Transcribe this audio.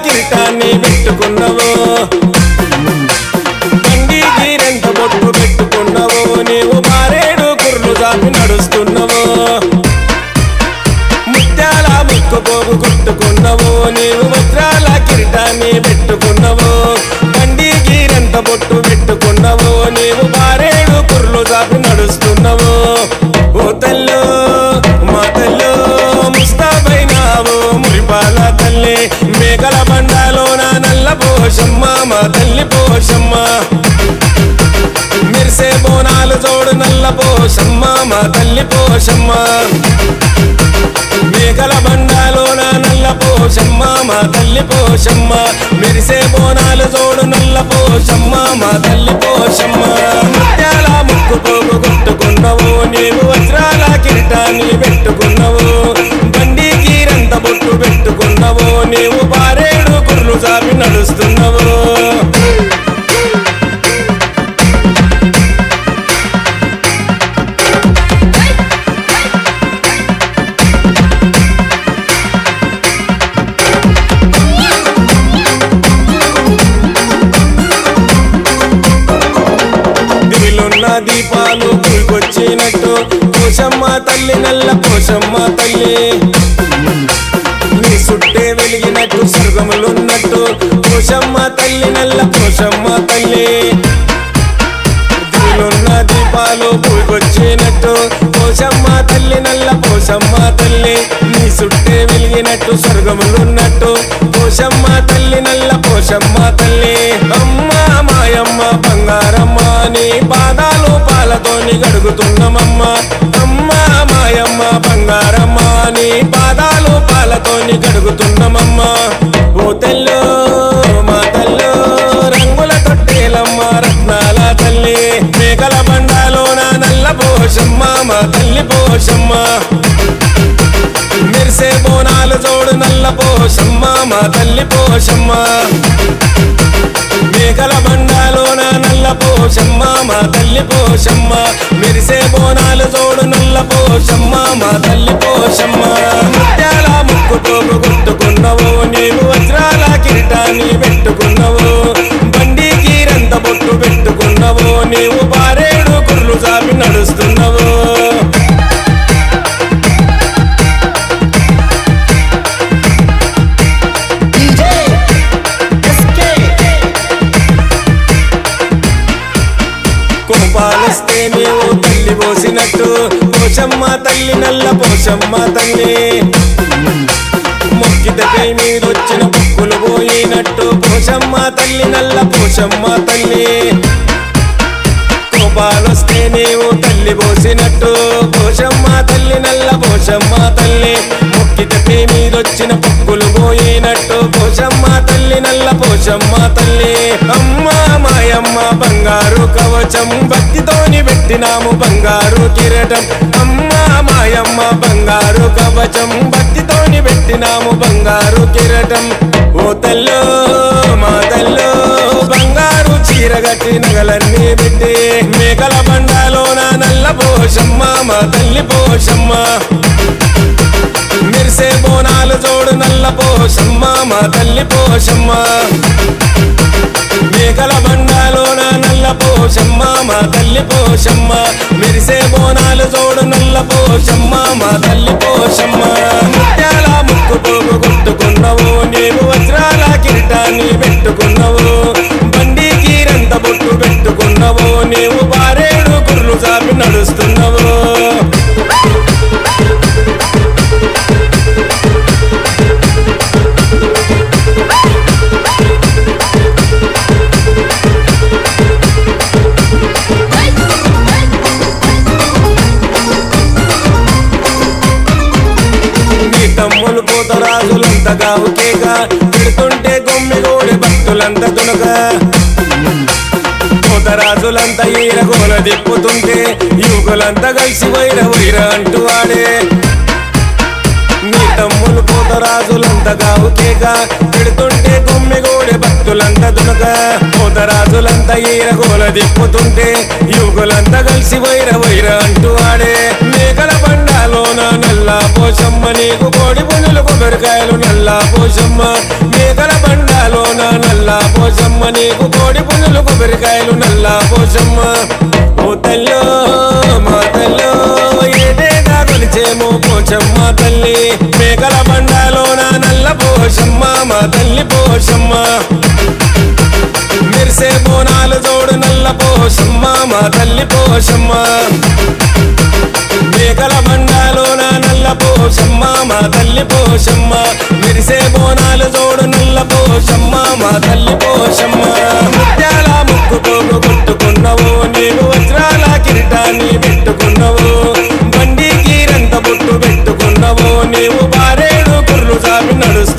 కిరీటాన్ని పెట్టుకున్నవో బండి గీరెంత బొట్టు పెట్టుకున్నవో నీవు మారేడు కుర్లు జాపి నడుస్తున్నవో ముత్యాల ముక్కు పోగు కుట్టుకున్నవో నీవు వజ్రాల కిరీటాన్ని పెట్టుకున్నవో బండి గీరెంత బొట్టు పెట్టుకున్నవో నీవు మారేడు కుర్లు జాపి నడుస్తున్నవో ఓ తల్లో మా తల్లో ముస్తాబైనావో మురిపాల తల్లి మేకల బండాలోన నల్ల పోషమ్మ మా తల్లి పోషమ్మ మెరిసే బోనాలు జోడు నల్ల పోషమ్మ మా తల్లి పోషమ్మ మేకల బండాలోన నల్ల పోషమ్మ మా తల్లి పోషమ్మ మెరిసే బోనాలు జోడు నల్ల పోషమ్మ మా తల్లి పోషమ్మ ముత్యాల ముక్కు పోగు కొట్టుకున్నవో నీవు వజ్రాల కిరీటాన్ని పెట్టుకున్నవో బండి గీరంత బొట్టు పెట్టుకున్నవో నీవు పారేడు కుర్లు జాపి నడుస్తున్నవో దీపాలు కూకొచ్చినట్టు పోషమ్మ తల్లి నల్ల పోషమ్మ తల్లి నీ సుట్టే వెలిగినట్టు స్వర్గములున్నట్టు పోషమ్మ తల్లి నల్ల పోషమ్మ తల్లి దివిలున్న దీపాలు కూకొచ్చినట్టు పోషమ్మ తల్లి నల్ల పోషమ్మ తల్లి నీ సుట్టే వెలిగినట్టు స్వర్గములున్నట్టు పోషమ్మ తల్లి నల్ల పోషమ్మ తల్లి అమ్మ మాయమ్మ బంగారమ్మ నీ పాదాలు పాలతోని గడుగుతున్నామమ్మ అమ్మ మాయమ్మ బంగారమ్మ నీ పాదాలు పాలతోని గడుగుతున్నామమ్మ ఓ తెల్లో మా తల్లో రంగుల తొట్టేలమ్మ రత్నాల తల్లి మేకల బండాలోన నల్ల పోషమ్మ మా తల్లి పోషమ్మ మెరిసే బోనాలు జోడు నల్ల పోషమ్మ మా తల్లి పోషమ్మ మేకల బండాలోన నల్ల పోషమ్మ మా తల్లి పోషమ్మ మెరిసే బోనాలు జోడు నల్ల పోషమ్మ మా తల్లి పోషమ్మ ముత్యాల ముక్కు పోగు కొట్టుకున్నవో నీవు వజ్రాల కిరీటాన్ని పెట్టుకున్నవో బండి గీరంత బొట్టు పెట్టుకున్నవో నీవు పారేడు కుర్లు జాపి నడుస్తున్నవో కోపాలొస్తే నీవు తల్లి పోసినట్టు పోషమ్మ తల్లి నల్ల పోషమ్మ తల్లి మొక్కితపై మీదొచ్చిన పొక్కులు పోయినట్టు పోషమ్మ తల్లి నల్ల పోషమ్మ తల్లి కోపాలొస్తే నీవు తల్లి పోసినట్టు పోషమ్మ తల్లి నల్ల పోషమ్మ తల్లి మొక్కితపై మీదొచ్చిన పొక్కులు పోయినట్టు పోషమ్మ తల్లి నల్ల పోషమ్మ తల్లి అమ్మ మాయమ్మ బంగారు కవచం భక్తితోని పెట్టినాము బంగారు కిరీటం అమ్మ మాయమ్మ బంగారు కవచం భక్తితోని పెట్టినాము బంగారు కిరీటం ఓ తల్లో మా తల్లో బంగారు చీరగట్టి నగలన్నీ పెట్టి మేకల బండాలోన నల్ల పోషమ్మ మా తల్లి పోషమ్మ మెరిసే బోనాలు జోడు నల్ల పోషమ్మ మా తల్లి పోషమ్మ మేకల బండాలోన నల్ల పోషమ్మ మా తల్లి పోషమ్మ మెరిసే బోనాలు జోడు నల్ల పోషమ్మ మా తల్లి పోషమ్మ ముత్యాల ముక్కు పోగు కొట్టుకున్నవో నీవు వజ్రాల కిరీటాన్ని పెట్టుకున్నవో బండి గీరంత బొట్టు పెట్టుకున్నవో నీవు పారేడు కుర్లు జాపి నడుస్తున్నవో తమ్ములు పోతరాజులంత గావుకేగా పెడుతుంటే గొమ్మిగోడి భక్తులంత తునక పోతరాజులంత ఈరగోల దిప్పుతుంటే యువకులంతా కలిసి వైర వైర అంటూ ఆడే నీ తమ్ములు పోతరాజులంత గావుకేగా పెడుతుంటే గొమ్మిగోడి భక్తులంత తునక పోతరాజులంత ఈరగోల దిప్పుతుంటే యువకులంతా కలిసి వైర వైర అంటూ ఆడే మేకల బండాలోన నల్ల పోషమ్మ నీకు కోడి పునులు కొబ్బరికాయలు నల్ల పోషమ్మ మేకల బండ బండాలోన నల్ల పోషమ్మ నీకు కోడి పుంజులు కొబ్బరికాయలు నల్ల పోషమ్మ ఓ తల్లో మా తల్లో ఏదేగా కొలిచేమో పోషమ్మ తల్లి మేకల బండాలోన నల్ల పోషమ్మ మా తల్లి పోషమ్మ మెరిసే బోనాలు జోడు నల్ల పోషమ్మ మా తల్లి పోషమ్మ మేకల బండాలోన నల్ల పోషమ్మ మా తల్లి పోషమ్మ మెరిసే బోనాలు జోడు నల్ల పోషమ్మ మా తల్లి పోషమ్మ ముత్యాల ముక్కు పోగు కొట్టుకున్నవు నీవు వజ్రాల కిరీటాన్ని పెట్టుకున్నవు బండికి రంత బొట్టు పెట్టుకున్నవు నీవు బారేడు కుర్లు చాపి నడుస్తు